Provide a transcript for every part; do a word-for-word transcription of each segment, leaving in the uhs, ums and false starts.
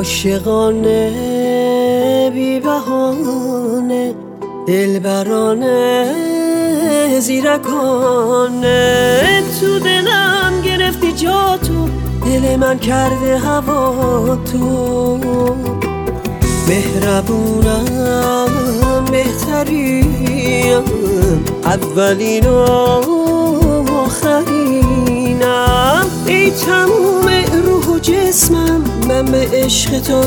عاشقانه بی بهانه دلبرانه زیرکانه تو دلم گرفتی جا تو، دل من کرده هوا تو. مهربونم بهترینم اولین و آخرینم، ای تموم روح و جسمم من به عشق تو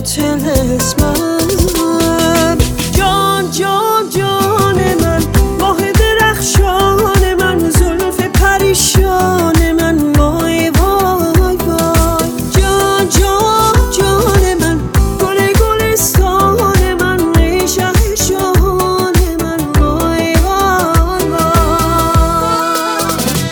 طلسمم. جان جان جان من ماه درخشان من، زلف پریشان من وای وای وای. جان جان جان من گل گلستان من، ای شهنشان من وای وای وای.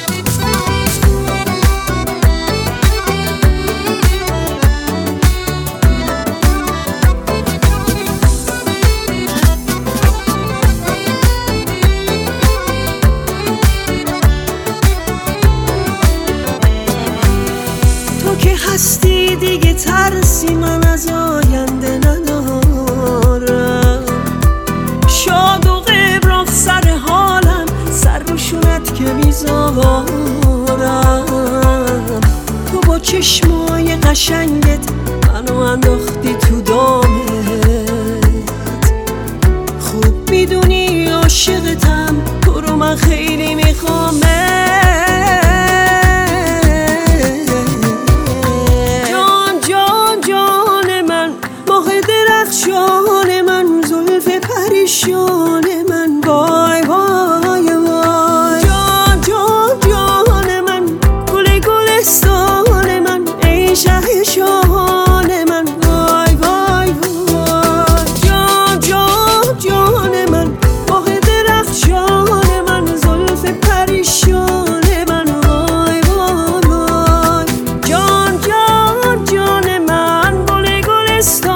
که هستی دیگه ترسی من از آینده ندارم، شاد و غبراق سر حالم، سر روشونت که میذارم. تو با چشمای قشنگت منو انداختی تو دامت، خوب میدونی عاشقتم، تو رو من خیلی میخوام. درخشان من زلف پریشان من وای وای وای. جان جان جان من گل گلستان من، ای شهنشان من وای وای وای. جان جان جان من ماه درخشان من، زلف پریشان من وای وای وای. جان جان جان من گل گلستان